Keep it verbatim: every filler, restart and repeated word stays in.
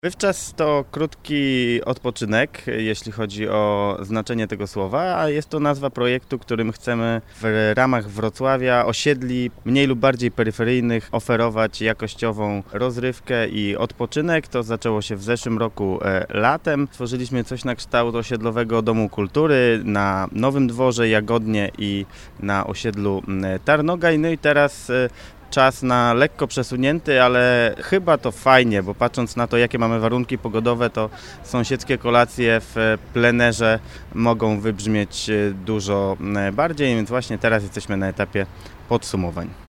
Wywczas to krótki odpoczynek, jeśli chodzi o znaczenie tego słowa, a jest to nazwa projektu, którym chcemy w ramach Wrocławia osiedli mniej lub bardziej peryferyjnych oferować jakościową rozrywkę i odpoczynek. To zaczęło się w zeszłym roku e, latem. Stworzyliśmy coś na kształt osiedlowego domu kultury na Nowym Dworze Jagodnie i na osiedlu Tarnogaj. No i teraz e, czas na lekko przesunięty, ale chyba to fajnie, bo patrząc na to, jakie mamy warunki pogodowe, to sąsiedzkie kolacje w plenerze mogą wybrzmieć dużo bardziej, więc właśnie teraz jesteśmy na etapie podsumowań.